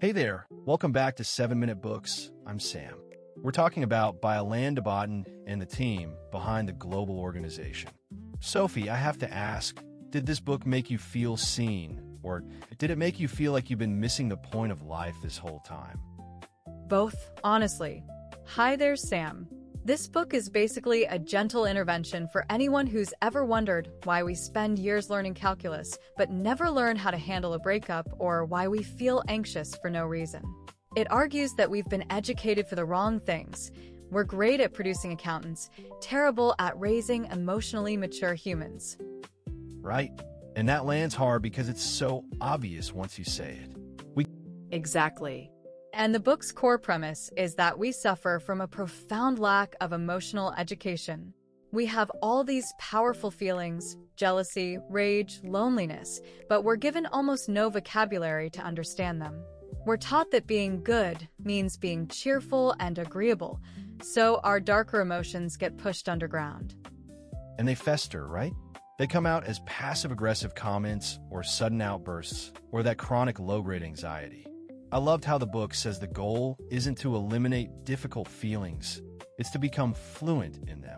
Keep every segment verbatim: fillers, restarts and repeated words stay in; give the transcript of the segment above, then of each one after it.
Hey there, welcome back to seven minute Books. I'm Sam. We're talking about by Alain de Botton and the team behind the global organization. Sophie, I have to ask, did this book make you feel seen? Or did it make you feel like you've been missing the point of life this whole time? Both, honestly. Hi there, Sam. This book is basically a gentle intervention for anyone who's ever wondered why we spend years learning calculus but never learn how to handle a breakup, or why we feel anxious for no reason. It argues that we've been educated for the wrong things. We're great at producing accountants, terrible at raising emotionally mature humans. Right? And that lands hard because it's so obvious once you say it. We Exactly. And the book's core premise is that we suffer from a profound lack of emotional education. We have all these powerful feelings, jealousy, rage, loneliness, but we're given almost no vocabulary to understand them. We're taught that being good means being cheerful and agreeable, so our darker emotions get pushed underground. And they fester, right? They come out as passive-aggressive comments or sudden outbursts or that chronic low-grade anxiety. I loved how the book says the goal isn't to eliminate difficult feelings, it's to become fluent in them.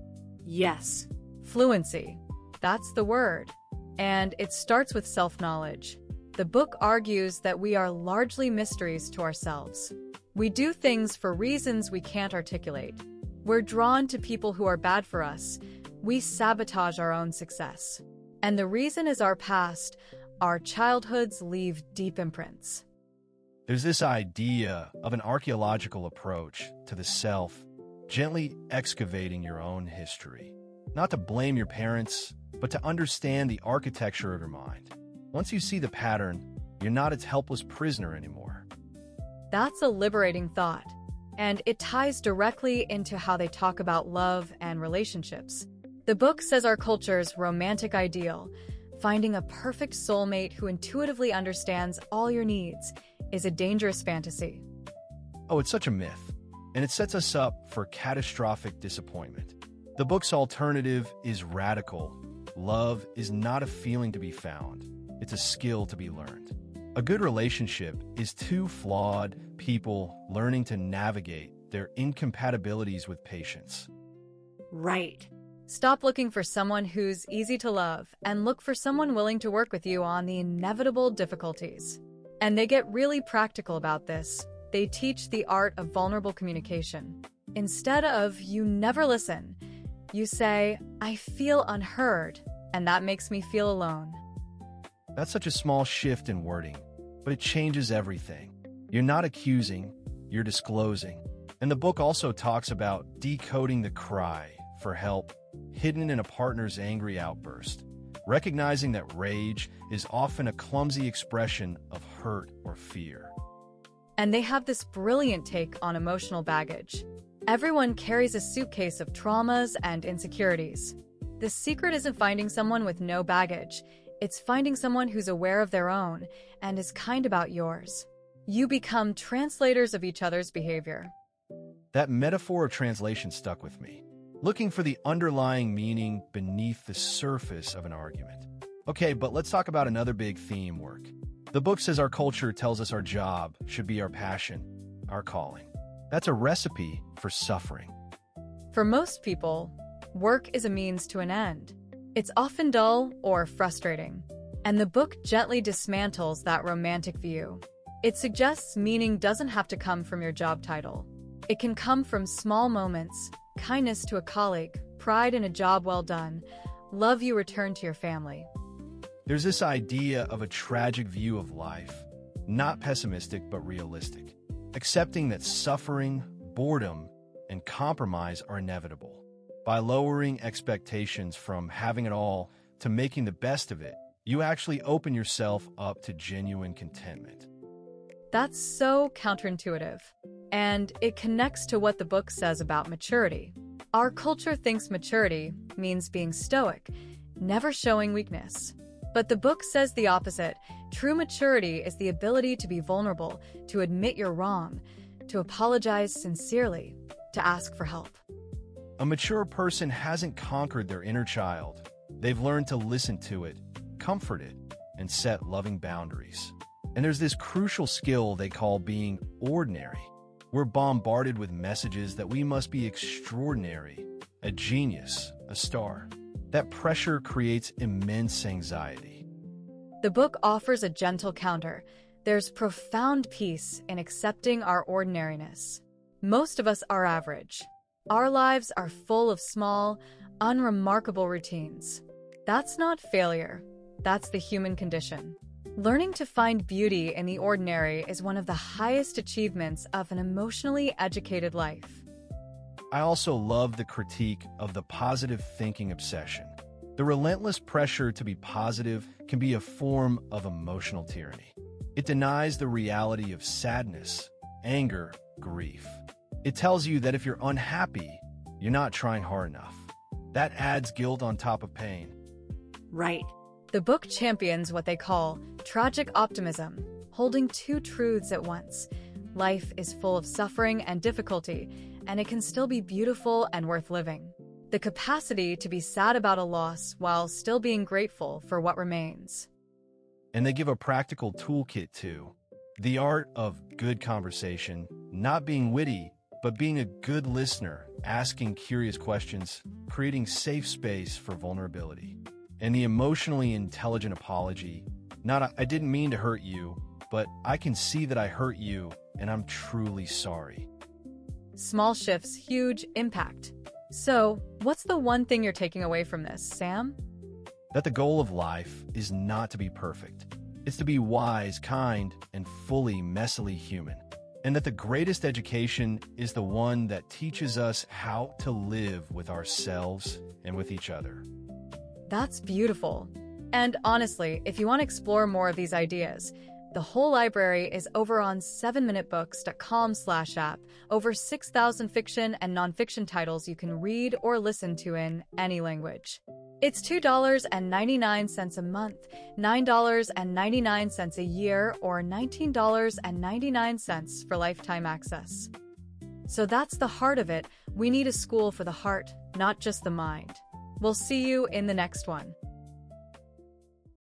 Yes, fluency. That's the word. And it starts with self-knowledge. The book argues that we are largely mysteries to ourselves. We do things for reasons we can't articulate. We're drawn to people who are bad for us. We sabotage our own success. And the reason is our past. Our childhoods leave deep imprints. There's this idea of an archaeological approach to the self, gently excavating your own history. Not to blame your parents, but to understand the architecture of your mind. Once you see the pattern, you're not its helpless prisoner anymore. That's a liberating thought, and it ties directly into how they talk about love and relationships. The book says our culture's romantic ideal, finding a perfect soulmate who intuitively understands all your needs, is a dangerous fantasy. Oh, it's such a myth, and it sets us up for catastrophic disappointment. The book's alternative is radical. Love is not a feeling to be found. It's a skill to be learned. A good relationship is two flawed people learning to navigate their incompatibilities with patience. Right. Stop looking for someone who's easy to love and look for someone willing to work with you on the inevitable difficulties. And they get really practical about this. They teach the art of vulnerable communication. Instead of, "you never listen," you say, "I feel unheard, and that makes me feel alone." That's such a small shift in wording, but it changes everything. You're not accusing, you're disclosing. And the book also talks about decoding the cry for help hidden in a partner's angry outburst, recognizing that rage is often a clumsy expression of hurt or fear. And they have this brilliant take on emotional baggage. Everyone carries a suitcase of traumas and insecurities. The secret isn't finding someone with no baggage. It's finding someone who's aware of their own and is kind about yours. You become translators of each other's behavior. That metaphor of translation stuck with me. Looking for the underlying meaning beneath the surface of an argument. Okay, but let's talk about another big theme work. The book says our culture tells us our job should be our passion, our calling. That's a recipe for suffering. For most people, work is a means to an end. It's often dull or frustrating. And the book gently dismantles that romantic view. It suggests meaning doesn't have to come from your job title. It can come from small moments, kindness to a colleague, pride in a job well done, love you return to your family. There's this idea of a tragic view of life, not pessimistic but realistic, accepting that suffering, boredom, and compromise are inevitable. By lowering expectations from having it all to making the best of it, you actually open yourself up to genuine contentment. That's so counterintuitive. And it connects to what the book says about maturity. Our culture thinks maturity means being stoic, never showing weakness. But the book says the opposite. True maturity is the ability to be vulnerable, to admit you're wrong, to apologize sincerely, to ask for help. A mature person hasn't conquered their inner child. They've learned to listen to it, comfort it, and set loving boundaries. And there's this crucial skill they call being ordinary. We're bombarded with messages that we must be extraordinary, a genius, a star. That pressure creates immense anxiety. The book offers a gentle counter. There's profound peace in accepting our ordinariness. Most of us are average. Our lives are full of small, unremarkable routines. That's not failure. That's the human condition. Learning to find beauty in the ordinary is one of the highest achievements of an emotionally educated life. I also love the critique of the positive thinking obsession. The relentless pressure to be positive can be a form of emotional tyranny. It denies the reality of sadness, anger, grief. It tells you that if you're unhappy, you're not trying hard enough. That adds guilt on top of pain. Right. The book champions what they call tragic optimism, holding two truths at once. Life is full of suffering and difficulty, and it can still be beautiful and worth living. The capacity to be sad about a loss while still being grateful for what remains. And they give a practical toolkit too. The art of good conversation, not being witty, but being a good listener, asking curious questions, creating safe space for vulnerability. And the emotionally intelligent apology, not I didn't mean to hurt you, but I can see that I hurt you and I'm truly sorry. Small shifts, huge impact. So, what's the one thing you're taking away from this, Sam? That the goal of life is not to be perfect. It's to be wise, kind, and fully messily human. And that the greatest education is the one that teaches us how to live with ourselves and with each other. That's beautiful. And honestly, if you want to explore more of these ideas, the whole library is over on seven minute books dot com slash app. Over six thousand fiction and nonfiction titles you can read or listen to in any language. It's two dollars and ninety-nine cents a month, nine dollars and ninety-nine cents a year, or nineteen dollars and ninety-nine cents for lifetime access. So that's the heart of it. We need a school for the heart, not just the mind. We'll see you in the next one.